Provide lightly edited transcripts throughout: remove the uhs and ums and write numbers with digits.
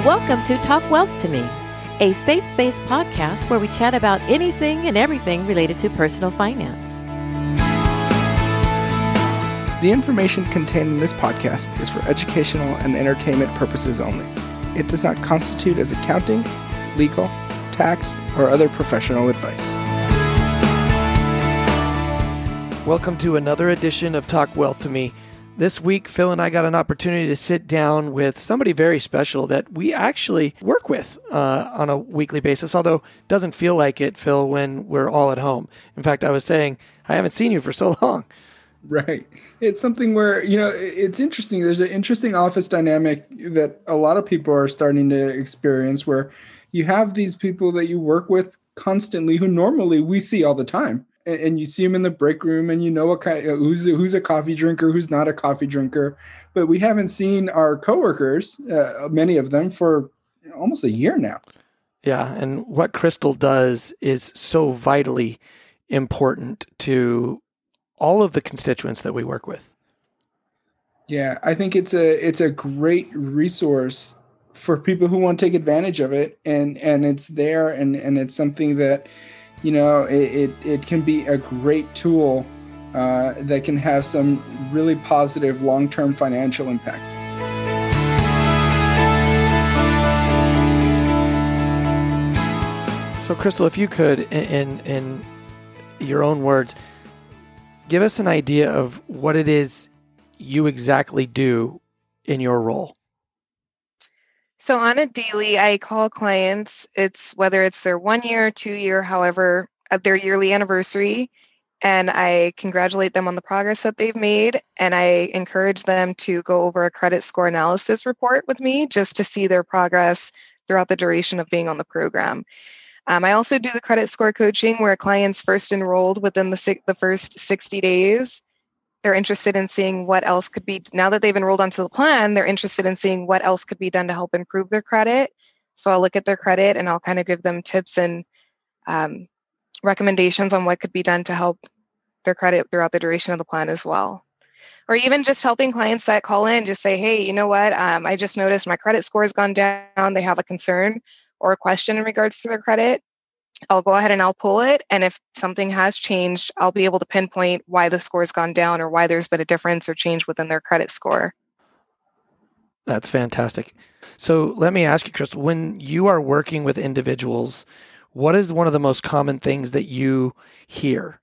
Welcome to Talk Wealth to Me, a safe space podcast where we chat about anything and everything related to personal finance. The information contained in this podcast is for educational and entertainment purposes only. It does not constitute as accounting, legal, tax, or other professional advice. Welcome to another edition of Talk Wealth to Me. This week, Phil and I got an opportunity to sit down with somebody very special that we actually work with on a weekly basis, although it doesn't feel like it, Phil, when we're all at home. In fact, I was saying, I haven't seen you for so long. Right. It's something where, it's interesting. There's an interesting office dynamic that a lot of people are starting to experience where you have these people that you work with constantly who normally we see all the time. And you see them in the break room and you know what kind, who's a coffee drinker, who's not a coffee drinker. But we haven't seen our coworkers, many of them, for almost a year now. Yeah. And what Crystal does is so vitally important to all of the constituents that we work with. Yeah, I think it's a great resource for people who want to take advantage of it. And it's there and it's something that, it can be a great tool that can have some really positive long-term financial impact. So, Crystal, if you could, in your own words, give us an idea of what it is you exactly do in your role. So on a daily, I call clients, whether it's their 1 year, 2 year, however, at their yearly anniversary, and I congratulate them on the progress that they've made. And I encourage them to go over a credit score analysis report with me just to see their progress throughout the duration of being on the program. I also do the credit score coaching where clients first enrolled within the first 60 days. They're interested in seeing what else could be, now that they've enrolled onto the plan, they're interested in seeing what else could be done to help improve their credit. So I'll look at their credit and I'll kind of give them tips and recommendations on what could be done to help their credit throughout the duration of the plan as well. Or even just helping clients that call in, just say, hey, you know what? I just noticed my credit score has gone down. They have a concern or a question in regards to their credit. I'll go ahead and I'll pull it. And if something has changed, I'll be able to pinpoint why the score has gone down or why there's been a difference or change within their credit score. That's fantastic. So let me ask you, Crystal, when you are working with individuals, what is one of the most common things that you hear?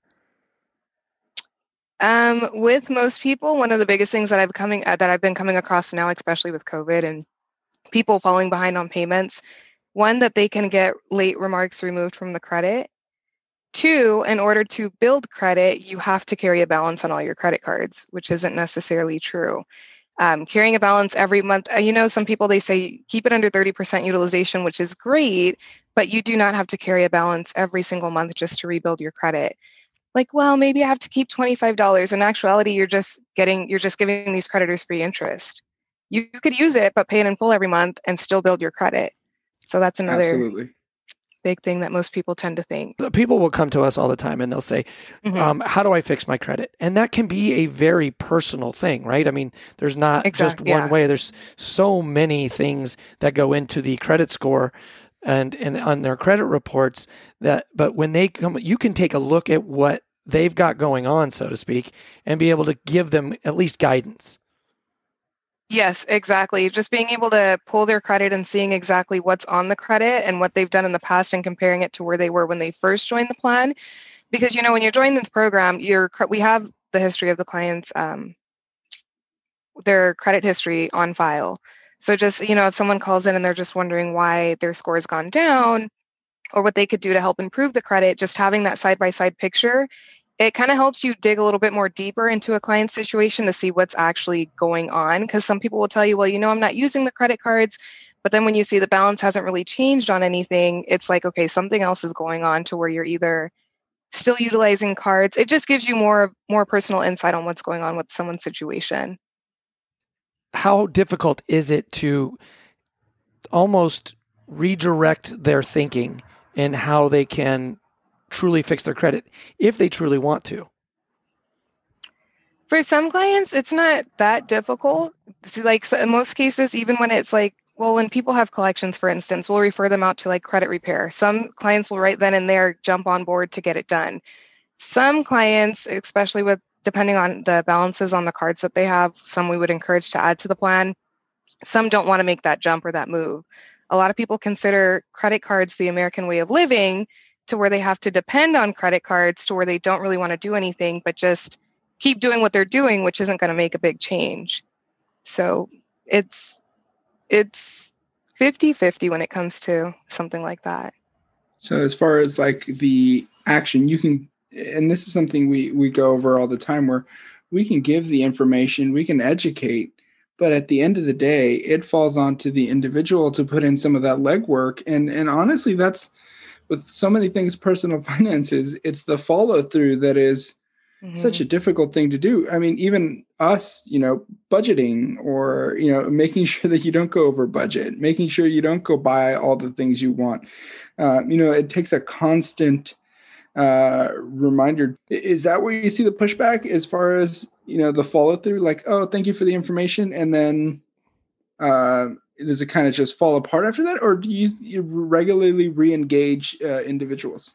With most people, one of the biggest things that I've been coming across now, especially with COVID and people falling behind on payments, one, that they can get late remarks removed from the credit. Two, in order to build credit, you have to carry a balance on all your credit cards, which isn't necessarily true. Carrying a balance every month, some people, they say keep it under 30% utilization, which is great, but you do not have to carry a balance every single month just to rebuild your credit. Like, well, maybe I have to keep $25. In actuality, you're just giving these creditors free interest. You could use it, but pay it in full every month and still build your credit. So that's another Absolutely. big thing that most people tend to think. People will come to us all the time and they'll say, how do I fix my credit? And that can be a very personal thing, right? I mean, there's not just one way. There's so many things that go into the credit score and on their credit reports but when they come, you can take a look at what they've got going on, so to speak, and be able to give them at least guidance. Yes, exactly. Just being able to pull their credit and seeing exactly what's on the credit and what they've done in the past and comparing it to where they were when they first joined the plan. Because, when you're joining the program, we have the history of the clients, their credit history on file. So just, if someone calls in and they're just wondering why their score has gone down or what they could do to help improve the credit, just having that side-by-side picture, it kind of helps you dig a little bit more deeper into a client's situation to see what's actually going on. Because some people will tell you, well, I'm not using the credit cards. But then when you see the balance hasn't really changed on anything, it's like, okay, something else is going on to where you're either still utilizing cards. It just gives you more personal insight on what's going on with someone's situation. How difficult is it to almost redirect their thinking and how they can truly fix their credit if they truly want to? For some clients, it's not that difficult. See, like, so in most cases, even when it's like Well, when people have collections, for instance, we'll refer them out to like credit repair. Some clients will right then and there jump on board to get it done. Some clients, especially with depending on the balances on the cards that they have, some we would encourage to add to the plan. Some don't want to make that jump or that move. A lot of people consider credit cards the American way of living, to where they have to depend on credit cards to where they don't really want to do anything, but just keep doing what they're doing, which isn't going to make a big change. So it's 50-50 when it comes to something like that. So as far as like the action, you can, and this is something we go over all the time, where we can give the information, we can educate, but at the end of the day, it falls onto the individual to put in some of that legwork. And honestly, that's with so many things, personal finances, it's the follow through that is such a difficult thing to do. I mean, even us, budgeting, or, making sure that you don't go over budget, making sure you don't go buy all the things you want. It takes a constant reminder. Is that where you see the pushback as far as, the follow through? Like, oh, thank you for the information. And then does it kind of just fall apart after that? Or do you regularly re-engage individuals?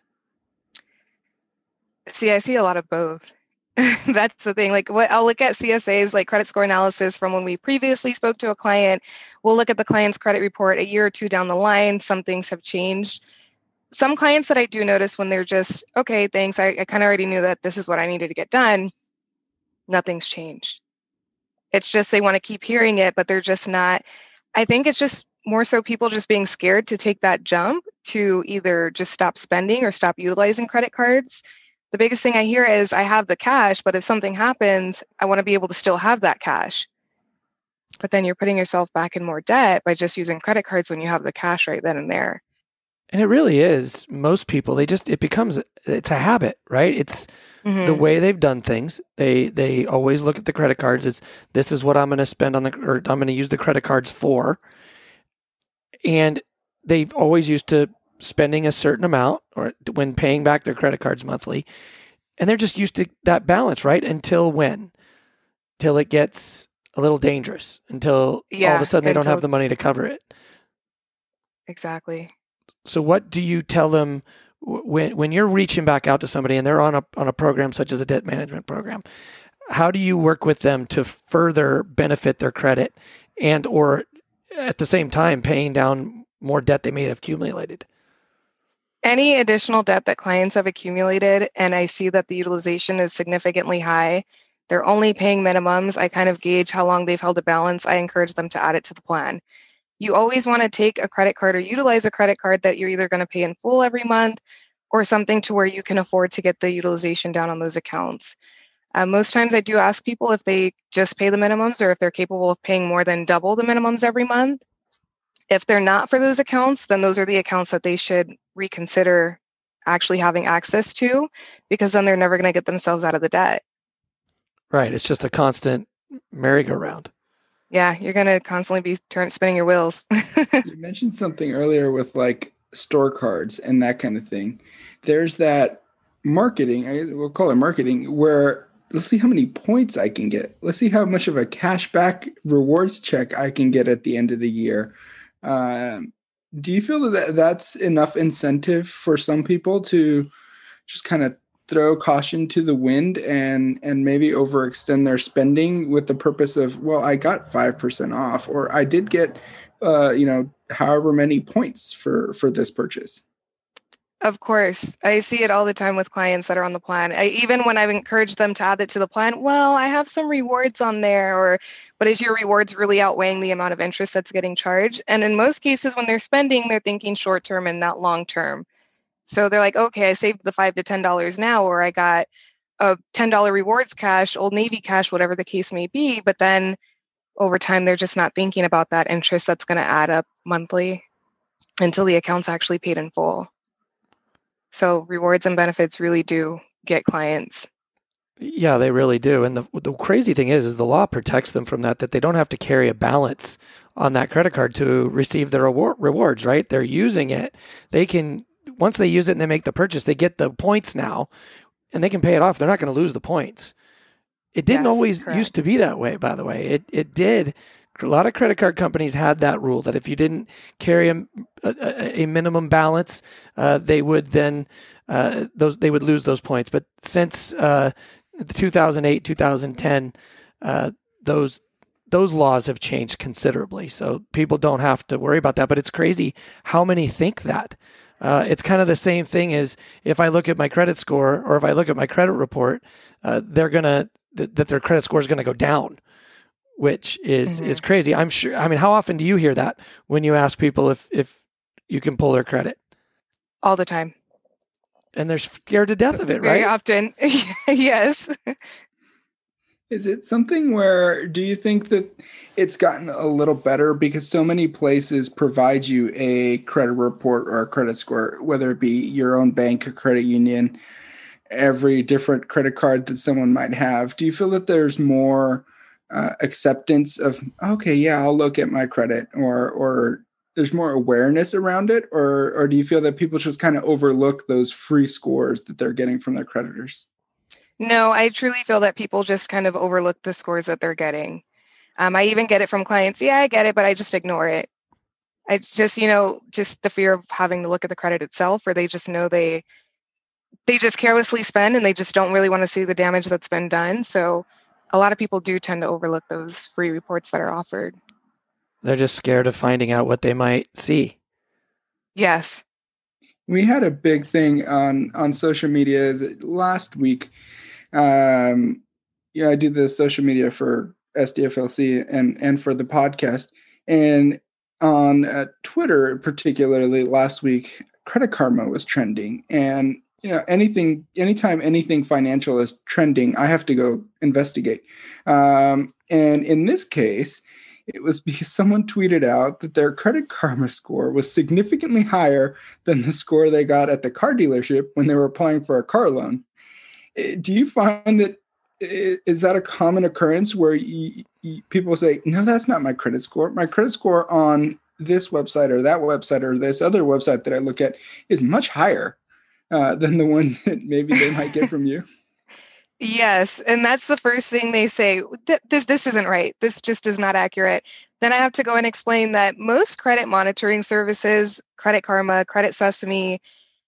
See, I see a lot of both. That's the thing. Like, I'll look at CSAs, like credit score analysis, from when we previously spoke to a client. We'll look at the client's credit report a year or two down the line. Some things have changed. Some clients that I do notice when they're just, okay, thanks, I kind of already knew that this is what I needed to get done. Nothing's changed. It's just they want to keep hearing it, but they're just not. I think it's just more so people just being scared to take that jump to either just stop spending or stop utilizing credit cards. The biggest thing I hear is, I have the cash, but if something happens, I want to be able to still have that cash. But then you're putting yourself back in more debt by just using credit cards when you have the cash right then and there. And it really is. Most people, it's a habit, right? It's the way they've done things. They always look at the credit cards as, this is what I'm going to spend or I'm going to use the credit cards for. And they've always used to spending a certain amount or when paying back their credit cards monthly. And they're just used to that balance, right? Until when? Till it gets a little dangerous, until all of a sudden they don't have the money to cover it. Exactly. So what do you tell them when you're reaching back out to somebody and they're on a program such as a debt management program? How do you work with them to further benefit their credit, and or at the same time paying down more debt they may have accumulated? Any additional debt that clients have accumulated, and I see that the utilization is significantly high, they're only paying minimums, I kind of gauge how long they've held a balance, I encourage them to add it to the plan. You always want to take a credit card or utilize a credit card that you're either going to pay in full every month, or something to where you can afford to get the utilization down on those accounts. Most times I do ask people if they just pay the minimums or if they're capable of paying more than double the minimums every month. If they're not for those accounts, then those are the accounts that they should reconsider actually having access to, because then they're never going to get themselves out of the debt. Right. It's just a constant merry-go-round. Yeah, you're going to constantly be spinning your wheels. You mentioned something earlier with like store cards and that kind of thing. There's that marketing, we'll call it marketing, where let's see how many points I can get. Let's see how much of a cashback rewards check I can get at the end of the year. Do you feel that that's enough incentive for some people to just kind of throw caution to the wind and maybe overextend their spending with the purpose of, well, I got 5% off, or I did get, however many points for this purchase? Of course. I see it all the time with clients that are on the plan. Even when I've encouraged them to add it to the plan, well, I have some rewards on there, but is your rewards really outweighing the amount of interest that's getting charged? And in most cases, when they're spending, they're thinking short term and not long term. So they're like, okay, I saved the $5 to $10 now, or I got a $10 rewards cash, Old Navy cash, whatever the case may be. But then over time, they're just not thinking about that interest that's going to add up monthly until the account's actually paid in full. So rewards and benefits really do get clients. Yeah, they really do. And the crazy thing is the law protects them from that they don't have to carry a balance on that credit card to receive their rewards, right? They're using it. They can, once they use it and they make the purchase, they get the points now and they can pay it off. They're not going to lose the points. It didn't always used to be that way, by the way. It did A lot of credit card companies had that rule that if you didn't carry a minimum balance, they would then they would lose those points. But since 2008, 2010, those laws have changed considerably, so people don't have to worry about that. But it's crazy how many think that. It's kind of the same thing as if I look at my credit score or if I look at my credit report, that their credit score is going to go down, which is crazy. I'm sure. I mean, how often do you hear that when you ask people if you can pull their credit? All the time. And they're scared to death of it, right? Very often. Yes. Is it something where, do you think that it's gotten a little better because so many places provide you a credit report or a credit score, whether it be your own bank or credit union, every different credit card that someone might have? Do you feel that there's more acceptance of, okay, yeah, I'll look at my credit, or there's more awareness around it? Or do you feel that people just kind of overlook those free scores that they're getting from their creditors? No, I truly feel that people just kind of overlook the scores that they're getting. I even get it from clients. Yeah, I get it, but I just ignore it. It's just, just the fear of having to look at the credit itself, or they just know they just carelessly spend and they just don't really want to see the damage that's been done. So a lot of people do tend to overlook those free reports that are offered. They're just scared of finding out what they might see. Yes. We had a big thing on social media last week. I do the social media for SDFLC and for the podcast. And on Twitter, particularly last week, Credit Karma was trending. And, anytime anything financial is trending, I have to go investigate. And in this case, it was because someone tweeted out that their Credit Karma score was significantly higher than the score they got at the car dealership when they were applying for a car loan. Do you find that, is that a common occurrence where people say, no, that's not my credit score. My credit score on this website or that website or this other website that I look at is much higher than the one that maybe they might get from you? Yes. And that's the first thing they say. This isn't right. This just is not accurate. Then I have to go and explain that most credit monitoring services, Credit Karma, Credit Sesame,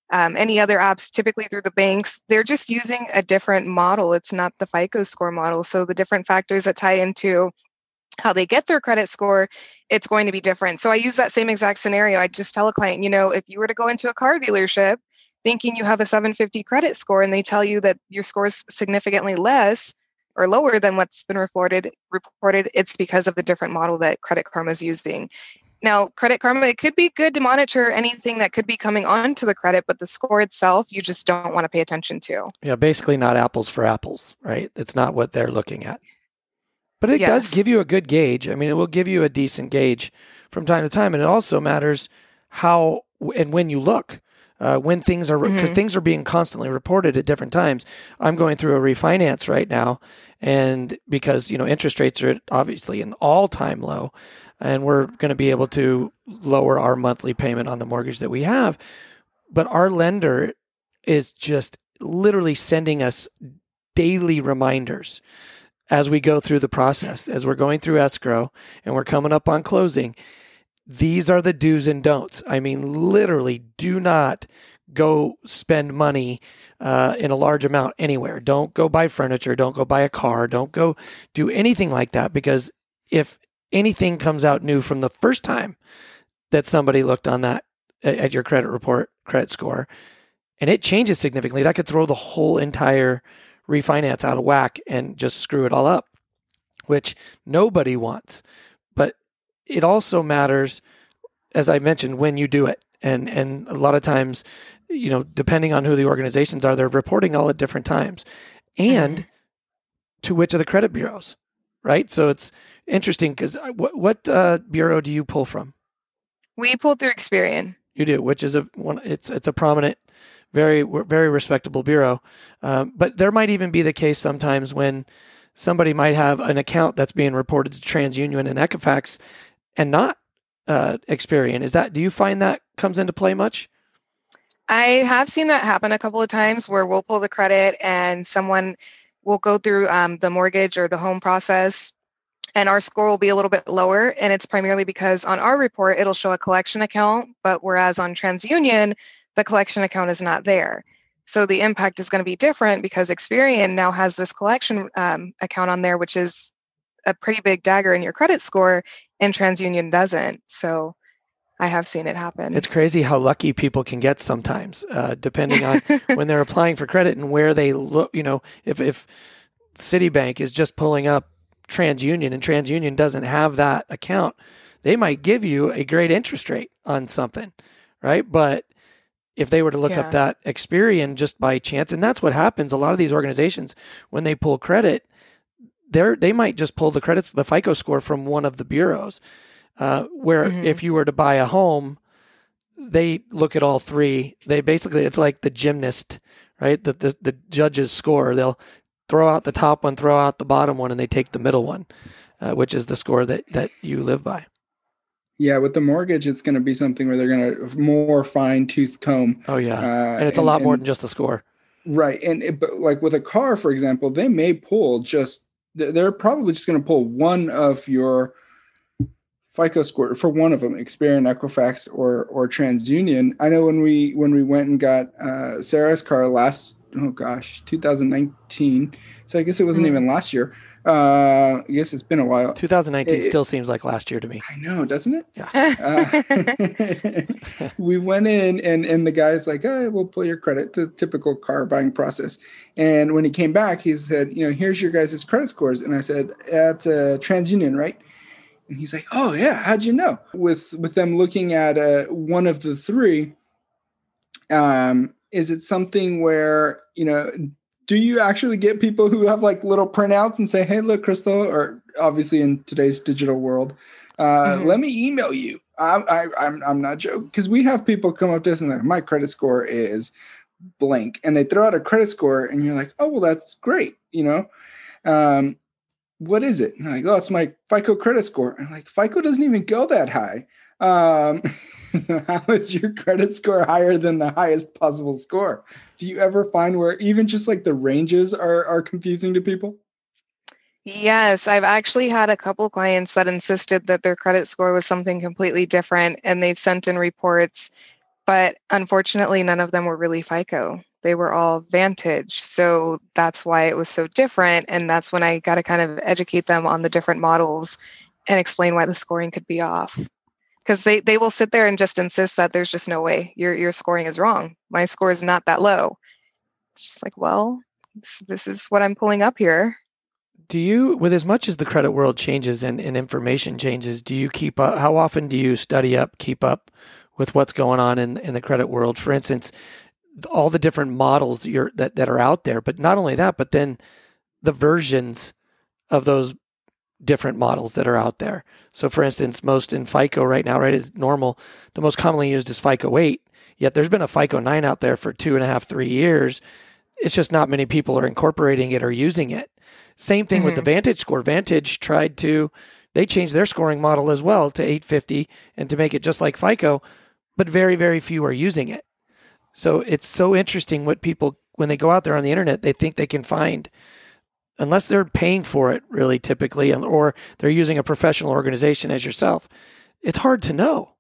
any other apps, typically through the banks, they're just using a different model. It's not the FICO score model. So the different factors that tie into how they get their credit score, it's going to be different. So I use that same exact scenario. I just tell a client, if you were to go into a car dealership thinking you have a 750 credit score and they tell you that your score is significantly less or lower than what's been reported, it's because of the different model that Credit Karma is using. Now, Credit Karma, it could be good to monitor anything that could be coming onto the credit, but the score itself, you just don't want to pay attention to. Yeah, basically not apples for apples, right? It's not what they're looking at. But it does give you a good gauge. I mean, it will give you a decent gauge from time to time. And it also matters how and when you look. When things are, because things are being constantly reported at different times. I'm going through a refinance right now, and because interest rates are obviously an all-time low, and we're going to be able to lower our monthly payment on the mortgage that we have, but our lender is just literally sending us daily reminders as we go through the process, as we're going through escrow and we're coming up on closing. These are the do's and don'ts. I mean, literally, do not go spend money in a large amount anywhere. Don't go buy furniture. Don't go buy a car. Don't go do anything like that, because if anything comes out new from the first time that somebody looked on that at your credit report, credit score, and it changes significantly, that could throw the whole entire refinance out of whack and just screw it all up, which nobody wants. But it also matters, as I mentioned, when you do it. And a lot of times, depending on who the organizations are, they're reporting all at different times and to which of the credit bureaus, right? So it's interesting because what bureau do you pull from? We pull through Experian. You do, which is it's a prominent, very, very respectable bureau. But there might even be the case sometimes when somebody might have an account that's being reported to TransUnion and Equifax and not Experian. Do you find that comes into play much? I have seen that happen a couple of times where we'll pull the credit and someone will go through the mortgage or the home process and our score will be a little bit lower. And it's primarily because on our report, it'll show a collection account, but whereas on TransUnion, the collection account is not there. So the impact is going to be different because Experian now has this collection account on there, which is a pretty big dagger in your credit score, and TransUnion doesn't. So I have seen it happen. It's crazy how lucky people can get sometimes, depending on when they're applying for credit and where they look. If Citibank is just pulling up TransUnion and TransUnion doesn't have that account, they might give you a great interest rate on something, right? But if they were to look up that Experian just by chance, and that's what happens. A lot of these organizations, when they pull credit, they might just pull the FICO score from one of the bureaus. Where if you were to buy a home, they look at all three. They basically, it's like the gymnast, right? The judge's score. They'll throw out the top one, throw out the bottom one, and they take the middle one, which is the score that you live by. Yeah, with the mortgage, it's going to be something where they're going to more fine-tooth comb. Oh, yeah. And it's a lot more than just the score. Right. But like with a car, for example, they may pull they're probably just going to pull one of your FICO score for one of them, Experian, Equifax, or TransUnion. I know when we went and got Sarah's car 2019. So I guess it wasn't even last year. I guess it's been a while. 2019 still seems like last year to me. I know, doesn't it? Yeah. We went in and the guy's like, oh, we'll pull your credit, the typical car buying process. And when he came back, he said, here's your guys' credit scores. And I said, at TransUnion, right? And he's like, oh, yeah, how'd you know? With them looking at one of the three, is it something where, do you actually get people who have like little printouts and say, hey, look, Crystal, or obviously in today's digital world, let me email you. I'm not joking, because we have people come up to us and like, my credit score is blank, and they throw out a credit score and you're like, oh, well, that's great. What is it? And I'm like, oh, it's my FICO credit score. I'm like, FICO doesn't even go that high. How is your credit score higher than the highest possible score? Do you ever find where even just like the ranges are confusing to people? Yes, I've actually had a couple clients that insisted that their credit score was something completely different, and they've sent in reports, but unfortunately, none of them were really FICO. They were all Vantage. So that's why it was so different. And that's when I got to kind of educate them on the different models and explain why the scoring could be off. Because they will sit there and just insist that there's just no way your scoring is wrong. My score is not that low. It's just like, well, this is what I'm pulling up here. Do you, with as much as the credit world changes and information changes, do you keep up? How often do you keep up with what's going on in the credit world? For instance, all the different models that are out there, but not only that, but then the versions of those different models that are out there. So for instance, most in FICO right now, right, is normal. The most commonly used is FICO 8, yet there's been a FICO 9 out there for 2.5, 3 years. It's just not many people are incorporating it or using it. Same thing with the Vantage score. Vantage they changed their scoring model as well to 850 and to make it just like FICO, but very, very few are using it. So it's so interesting what people, when they go out there on the internet, they think they can find, unless they're paying for it really typically, or they're using a professional organization as yourself, it's hard to know.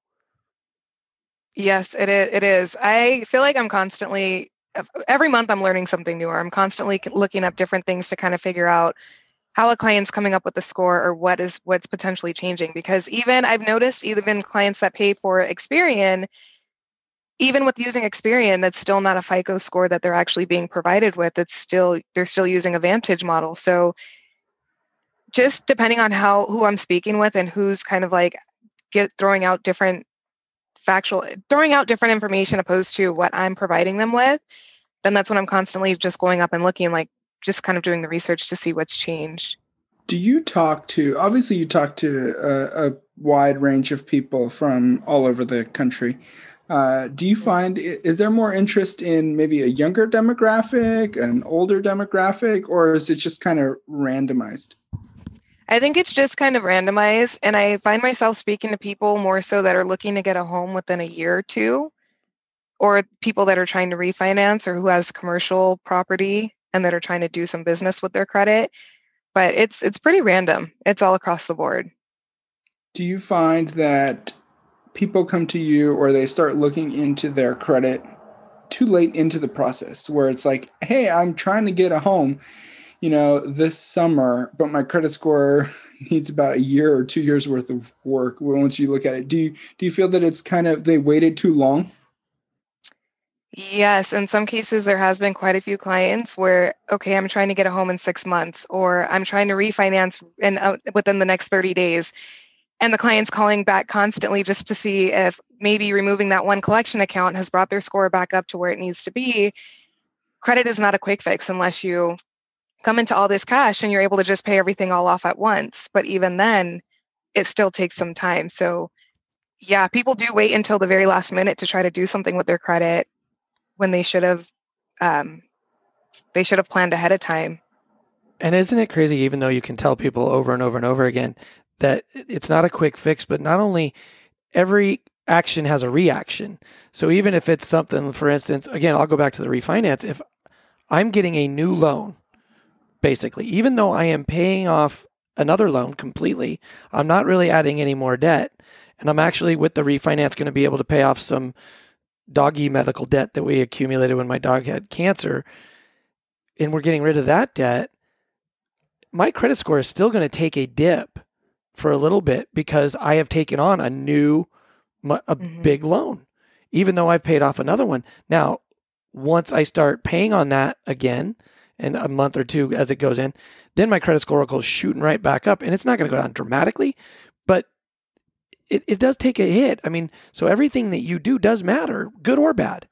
Yes, it is. I feel like I'm constantly, every month I'm learning something new, or I'm constantly looking up different things to kind of figure out how a client's coming up with the score or what's potentially changing. Because I've noticed even clients that pay for Experian, even with using Experian, that's still not a FICO score that they're actually being provided with. They're still using a Vantage model. So just depending on who I'm speaking with and who's kind of like throwing out different information opposed to what I'm providing them with, then that's when I'm constantly just going up and looking, like just kind of doing the research to see what's changed. Do you talk to a wide range of people from all over the country? Do you find, is there more interest in maybe a younger demographic, an older demographic, or is it just kind of randomized? I think it's just kind of randomized. And I find myself speaking to people more so that are looking to get a home within a year or two, or people that are trying to refinance or who has commercial property and that are trying to do some business with their credit. but it's pretty random. It's all across the board. Do you find that people come to you or they start looking into their credit too late into the process, where it's like, hey, I'm trying to get a home, this summer, but my credit score needs about a year or 2 years worth of work once you look at it? Do you feel that it's kind of, they waited too long? Yes, in some cases, there has been quite a few clients where, okay, I'm trying to get a home in 6 months, or I'm trying to refinance within the next 30 days. And the client's calling back constantly just to see if maybe removing that one collection account has brought their score back up to where it needs to be. Credit is not a quick fix unless you come into all this cash and you're able to just pay everything all off at once. But even then, it still takes some time. So yeah, people do wait until the very last minute to try to do something with their credit when they should have planned ahead of time. And isn't it crazy, even though you can tell people over and over and over again that it's not a quick fix, but not only every action has a reaction. So even if it's something, for instance, again, I'll go back to the refinance. If I'm getting a new loan, basically, even though I am paying off another loan completely, I'm not really adding any more debt. And I'm actually, with the refinance, going to be able to pay off some doggy medical debt that we accumulated when my dog had cancer. And we're getting rid of that debt. My credit score is still going to take a dip for a little bit because I have taken on a big loan, even though I've paid off another one. Now, once I start paying on that again, in a month or two as it goes in, then my credit score goes shooting right back up. And it's not going to go down dramatically, but it does take a hit. I mean, so everything that you do does matter, good or bad.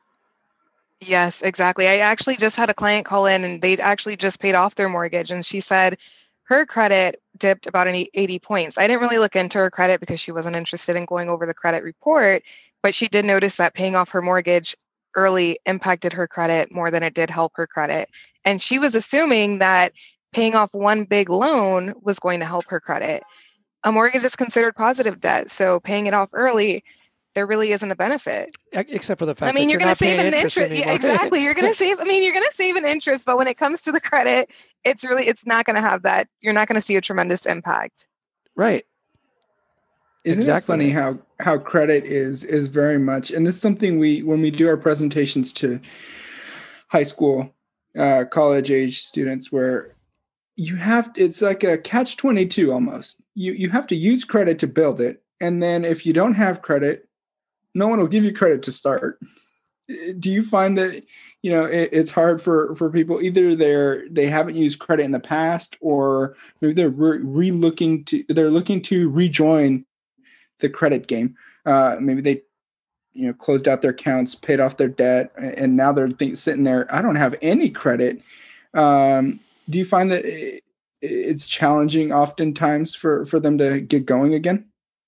Yes, exactly. I actually just had a client call in and they'd actually just paid off their mortgage. And she said her credit dipped about 80 points. I didn't really look into her credit because she wasn't interested in going over the credit report, but she did notice that paying off her mortgage early impacted her credit more than it did help her credit. And she was assuming that paying off one big loan was going to help her credit. A mortgage is considered positive debt, so paying it off early, there really isn't a benefit. Except for the fact that you're not paying interest anymore. Yeah, exactly. You're going to save. You're going to save an interest, but when it comes to the credit, it's not going to have that. You're not going to see a tremendous impact. Right. Isn't it funny how credit is very much, and this is something when we do our presentations to high school, college age students, where it's like a catch-22 almost. You have to use credit to build it, and then if you don't have credit, no one will give you credit to start. Do you find that it's hard for people? Either they haven't used credit in the past, or maybe they're looking to rejoin the credit game. Maybe they closed out their accounts, paid off their debt, and now they're sitting there, I don't have any credit. Do you find that it's challenging oftentimes for them to get going again?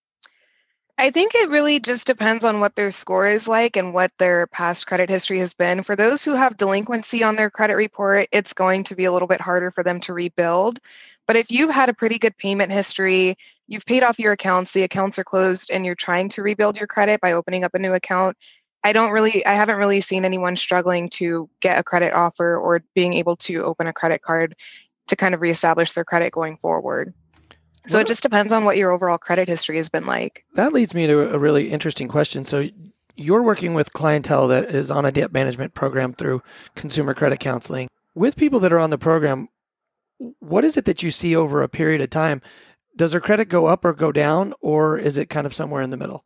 I think it really just depends on what their score is like and what their past credit history has been. For those who have delinquency on their credit report, it's going to be a little bit harder for them to rebuild. But if you've had a pretty good payment history, you've paid off your accounts, the accounts are closed, and you're trying to rebuild your credit by opening up a new account, I haven't really seen anyone struggling to get a credit offer or being able to open a credit card to kind of reestablish their credit going forward. So it just depends on what your overall credit history has been like. That leads me to a really interesting question. So you're working with clientele that is on a debt management program through consumer credit counseling. With people that are on the program, what is it that you see over a period of time? Does their credit go up or go down, or is it kind of somewhere in the middle?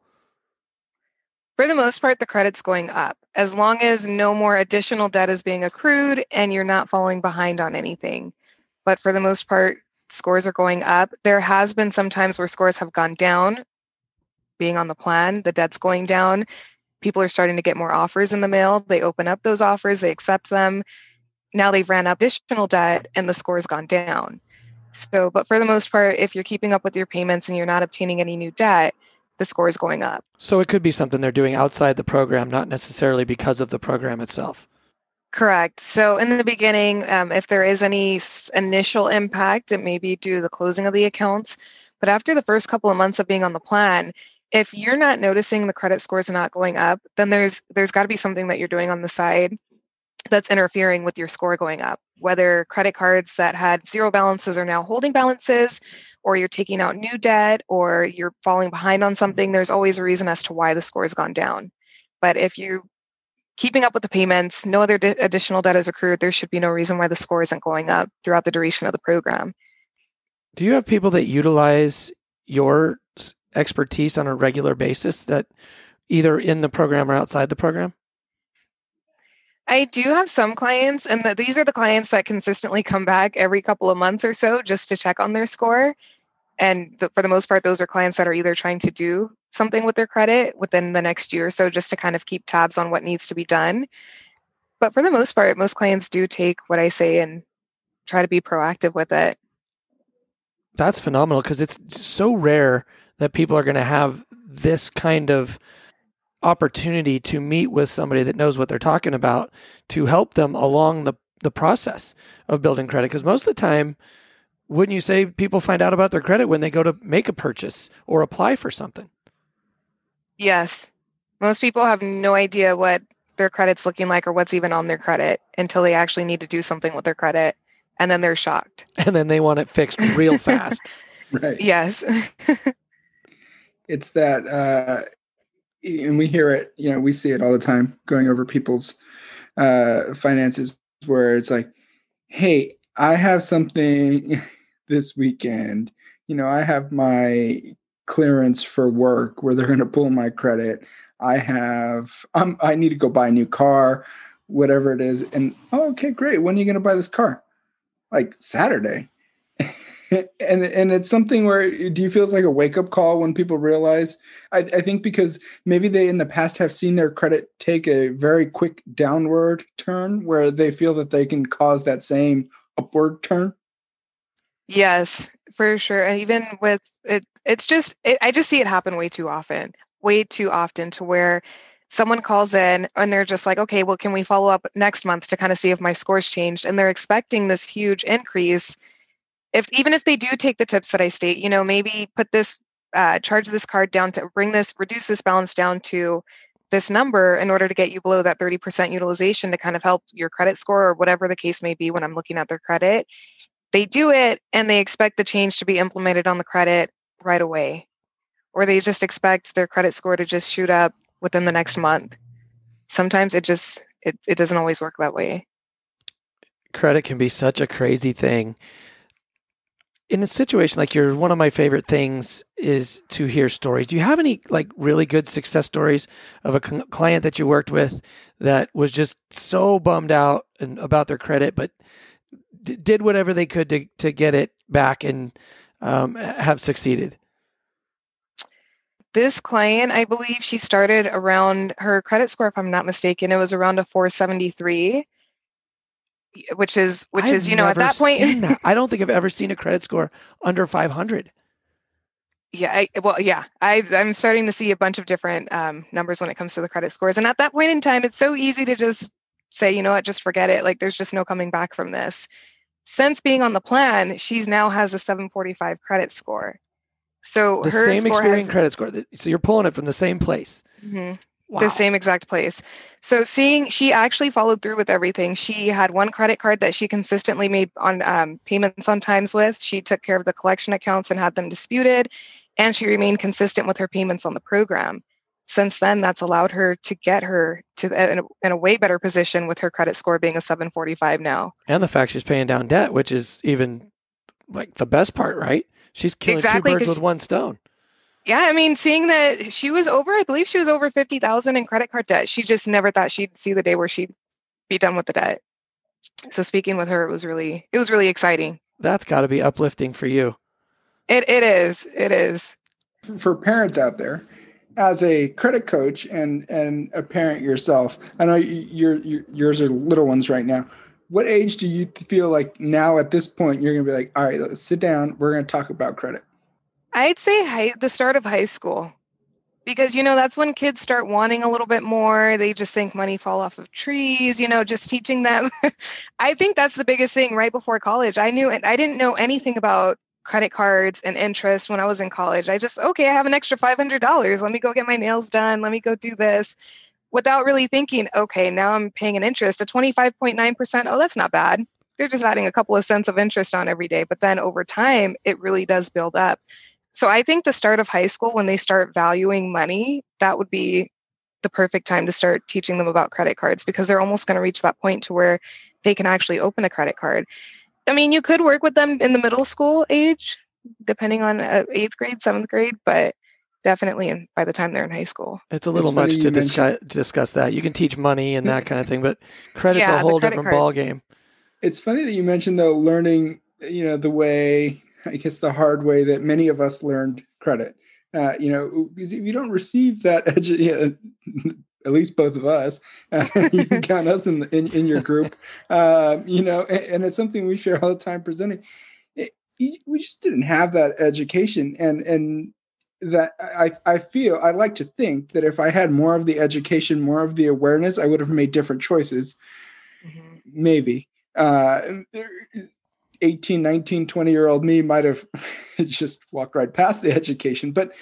For the most part, the credit's going up, as long as no more additional debt is being accrued and you're not falling behind on anything. But for the most part, scores are going up. There has been some times where scores have gone down, being on the plan, the debt's going down. People are starting to get more offers in the mail. They open up those offers, they accept them. Now they've ran up additional debt and the score's gone down. But for the most part, if you're keeping up with your payments and you're not obtaining any new debt, the score is going up. So it could be something they're doing outside the program, not necessarily because of the program itself. Correct. So in the beginning, if there is any initial impact, it may be due to the closing of the accounts. But after the first couple of months of being on the plan, if you're not noticing the credit scores not going up, then there's got to be something that you're doing on the side that's interfering with your score going up. Whether credit cards that had zero balances are now holding balances, or you're taking out new debt, or you're falling behind on something, there's always a reason as to why the score has gone down. But if you're keeping up with the payments, no other additional debt is accrued, there should be no reason why the score isn't going up throughout the duration of the program. Do you have people that utilize your expertise on a regular basis, that either in the program or outside the program? I do have some clients, and these are the clients that consistently come back every couple of months or so just to check on their score. And for the most part, those are clients that are either trying to do something with their credit within the next year or so, just to kind of keep tabs on what needs to be done. But for the most part, most clients do take what I say and try to be proactive with it. That's phenomenal, because it's so rare that people are going to have this kind of opportunity to meet with somebody that knows what they're talking about to help them along the process of building credit. Because most of the time, wouldn't you say people find out about their credit when they go to make a purchase or apply for something? Yes. Most people have no idea what their credit's looking like or what's even on their credit until they actually need to do something with their credit. And then they're shocked. And then they want it fixed real fast. Right. Yes. It's that, and we hear it, we see it all the time going over people's finances, where it's like, hey, I have something this weekend. I have my clearance for work where they're going to pull my credit. I need to go buy a new car, whatever it is. And, okay, great. When are you going to buy this car? Like Saturday. And it's something where, do you feel it's like a wake-up call when people realize, I think because maybe they in the past have seen their credit take a very quick downward turn where they feel that they can cause that same upward turn? Yes, for sure. And even with it, I just see it happen way too often to where someone calls in and they're just like, okay, well, can we follow up next month to kind of see if my score's changed? And they're expecting this huge increase. Even if they do take the tips that I state, maybe put this, charge this card down to reduce this balance down to this number in order to get you below that 30% utilization to kind of help your credit score or whatever the case may be when I'm looking at their credit. They do it and they expect the change to be implemented on the credit right away, or they just expect their credit score to just shoot up within the next month. Sometimes it doesn't always work that way. Credit can be such a crazy thing. In a situation like yours, one of my favorite things is to hear stories. Do you have any really good success stories of a client that you worked with that was just so bummed out about their credit, but did whatever they could to get it back and have succeeded? This client, I believe she started around her credit score, if I'm not mistaken, it was around a 473. Which is at that point, I don't think I've ever seen a credit score under 500. Yeah. I'm starting to see a bunch of different numbers when it comes to the credit scores. And at that point in time, it's so easy to just say, you know what, just forget it. Like there's just no coming back from this. Since being on the plan, she's now has a 745 credit score. So the same Experian credit score. So you're pulling it from the same place. Mm-hmm. Wow. The same exact place. So she actually followed through with everything. She had one credit card that she consistently made on payments on times with. She took care of the collection accounts and had them disputed, and she remained consistent with her payments on the program. Since then, that's allowed her to get her to in a way better position with her credit score being a 745 now. And the fact she's paying down debt, which is even the best part, right? She's killing two birds with one stone. Yeah, I mean, seeing that I believe she was over 50,000 in credit card debt. She just never thought she'd see the day where she'd be done with the debt. So speaking with her, it was really exciting. That's got to be uplifting for you. It is. For parents out there, as a credit coach and a parent yourself, I know yours are little ones right now. What age do you feel like now at this point you're going to be like, all right, let's sit down. We're going to talk about credit? I'd say the start of high school, because, that's when kids start wanting a little bit more. They just think money fall off of trees, just teaching them. I think that's the biggest thing right before college. I didn't know anything about credit cards and interest when I was in college. I have an extra $500. Let me go get my nails done. Let me go do this. without really thinking, okay, now I'm paying an interest at 25.9%. Oh, that's not bad. They're just adding a couple of cents of interest on every day. But then over time, it really does build up. So I think the start of high school, when they start valuing money, that would be the perfect time to start teaching them about credit cards, because they're almost going to reach that point to where they can actually open a credit card. I mean, you could work with them in the middle school age, depending on 8th grade, 7th grade, but definitely by the time they're in high school. It's a little much to discuss that. You can teach money and that kind of thing, but credit's a whole different ball game. It's funny that you mentioned, though, learning, the way, I guess the hard way that many of us learned credit. Because if you don't receive that at least both of us, you can count us in your group, and it's something we share all the time presenting. We just didn't have that education, and that I like to think that if I had more of the education, more of the awareness, I would have made different choices. Mm-hmm. Maybe 18, 19, 20-year-old me might have just walked right past the education. But,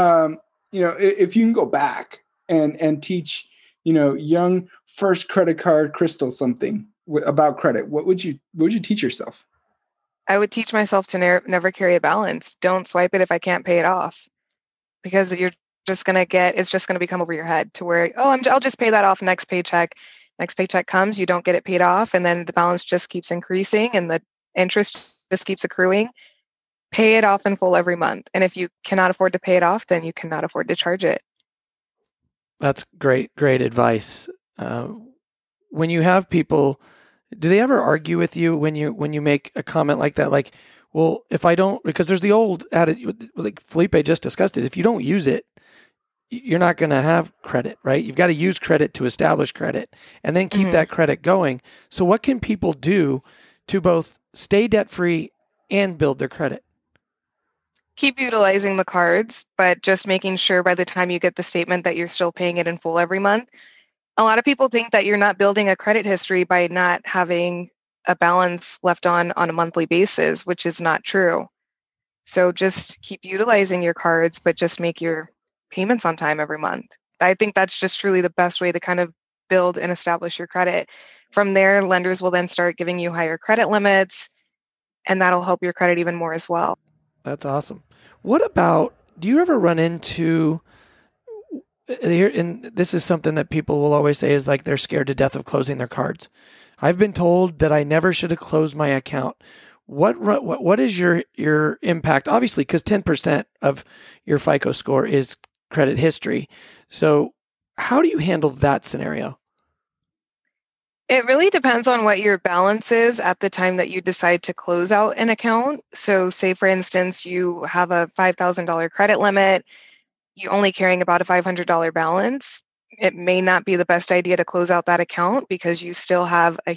if you can go back and teach, young first credit card Crystal something about credit, what would you teach yourself? I would teach myself to never carry a balance. Don't swipe it if I can't pay it off, because you're just going to it's just going to become over your head to where, I'll just pay that off next paycheck. Next paycheck comes, you don't get it paid off, and then the balance just keeps increasing and the interest just keeps accruing. Pay it off in full every month. And if you cannot afford to pay it off, then you cannot afford to charge it. That's great advice. When you have people, do they ever argue with you when you make a comment like that? Like, well, if I don't, because there's the old adage, like Felipe just discussed it, if you don't use it, you're not going to have credit, right? You've got to use credit to establish credit and then keep that credit going. So what can people do to both stay debt-free and build their credit? Keep utilizing the cards, but just making sure by the time you get the statement that you're still paying it in full every month. A lot of people think that you're not building a credit history by not having a balance left on a monthly basis, which is not true. So just keep utilizing your cards, but just make your payments on time every month. I think that's just truly the best way to kind of build and establish your credit. From there, lenders will then start giving you higher credit limits, and that'll help your credit even more as well. That's awesome. What about, do you ever run into here, and this is something that people will always say is like they're scared to death of closing their cards. I've been told that I never should have closed my account. What is your impact? Obviously, because 10% of your FICO score is credit history. So how do you handle that scenario? It really depends on what your balance is at the time that you decide to close out an account. So say, for instance, you have a $5,000 credit limit, you're only carrying about a $500 balance. It may not be the best idea to close out that account because you still have over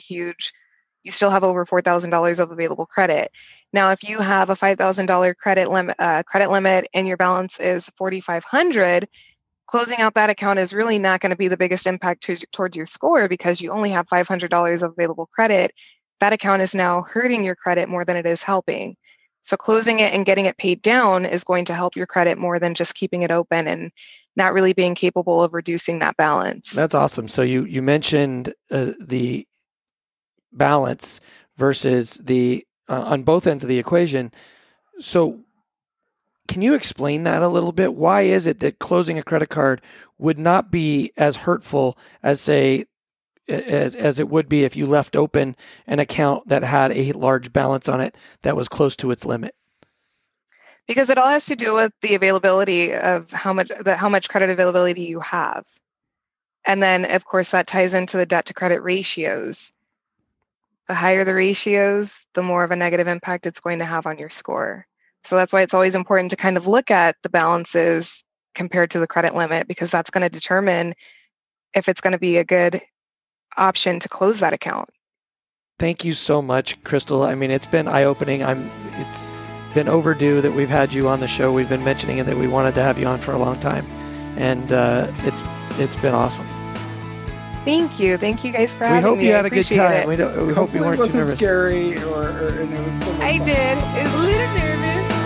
$4,000 of available credit. Now, if you have a $5,000 credit limit and your balance is $4,500, closing out that account is really not going to be the biggest impact towards your score because you only have $500 of available credit. That account is now hurting your credit more than it is helping. So closing it and getting it paid down is going to help your credit more than just keeping it open and not really being capable of reducing that balance. That's awesome. So you mentioned the balance versus the on both ends of the equation. So can you explain that a little bit? Why is it that closing a credit card would not be as hurtful as, say, as it would be if you left open an account that had a large balance on it that was close to its limit? Because it all has to do with the availability of how much credit availability you have. And then, of course, that ties into the debt to credit ratios. The higher the ratios, the more of a negative impact it's going to have on your score. So that's why it's always important to kind of look at the balances compared to the credit limit, because that's going to determine if it's going to be a good option to close that account. Thank you so much, Crystal. I mean, it's been eye-opening. It's been overdue that we've had you on the show. We've been mentioning it that we wanted to have you on for a long time, and it's been awesome. Thank you guys for having me. We hope you had a good time. We hope you weren't too nervous. It wasn't scary, or and it was so much fun. I did. It was a little nervous.